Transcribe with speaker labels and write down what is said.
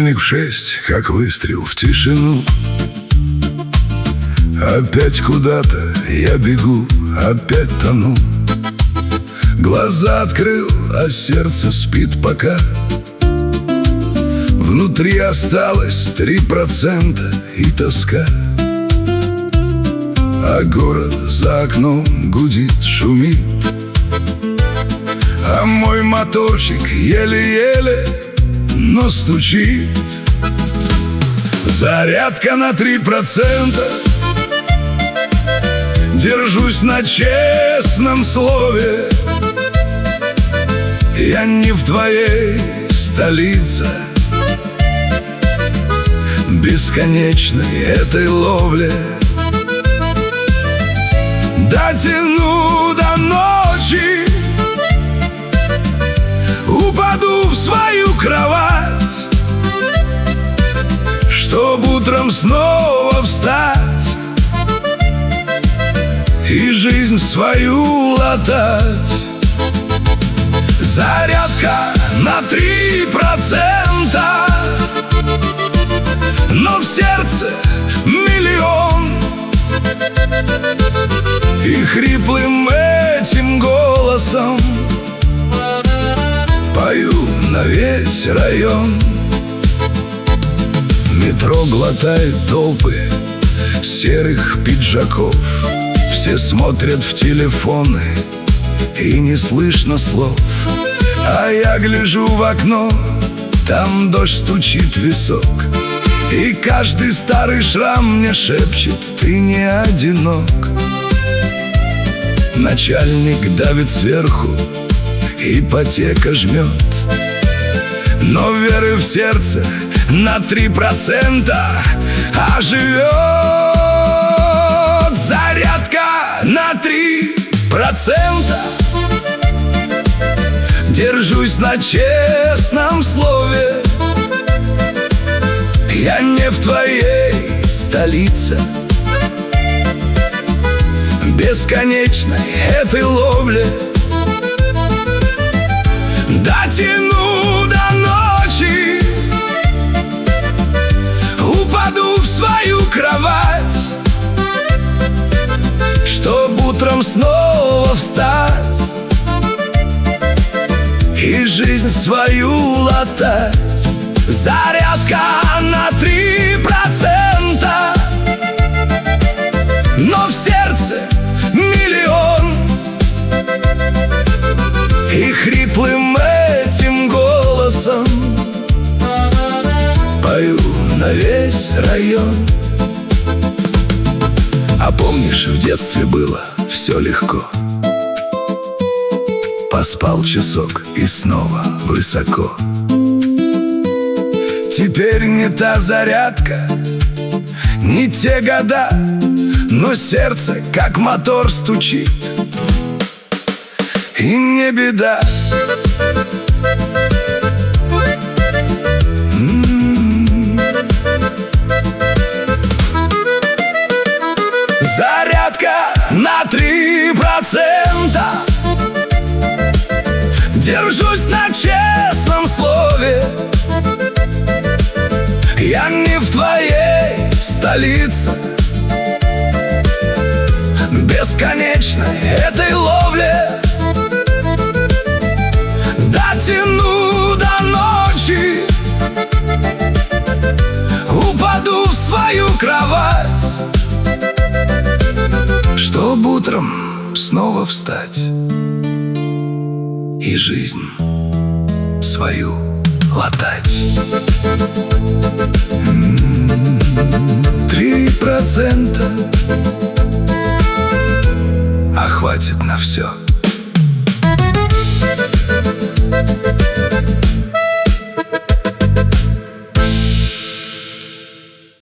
Speaker 1: Будильник в 6, как выстрел в тишину. Опять куда-то я бегу, опять тону. Глаза открыл, а сердце спит пока. Внутри осталось 3% и тоска. А город за окном гудит, шумит, а мой моторчик еле-еле, но стучит. Зарядка на 3%. Держусь на честном слове. Я не в твоей столице, бесконечной этой ловле. Дотяну до ночи, упаду в свою кровать, чтоб утром снова встать и жизнь свою латать. Зарядка на 3%, но в сердце миллион. И хриплым этим голосом пою на весь район. Метро глотает толпы серых пиджаков. Все смотрят в телефоны, и не слышно слов. А я гляжу в окно, там дождь стучит в висок. И каждый старый шрам мне шепчет: ты не одинок. Начальник давит сверху, ипотека жмет, но веры в сердце на 3% оживет. Зарядка на 3%. Держусь на честном слове. Я не в твоей столице, бесконечной этой ловле. Дотяну до ночи, упаду в свою кровать, чтоб утром снова встать и жизнь свою латать. Зарядка на 3%, но в сердце миллион. И хриплым этим голосом пою на весь район. А помнишь, в детстве было все легко. Поспал часок и снова высоко. Теперь не та зарядка, не те года, но сердце как мотор стучит, и не беда. Зарядка на 3%. Держусь на честном слове. Я не в твоей столице, бесконечной этой ловле. Дотяну до ночи, упаду в свою кровать, чтоб утром снова встать и жизнь свою латать. 3%, а хватит на все.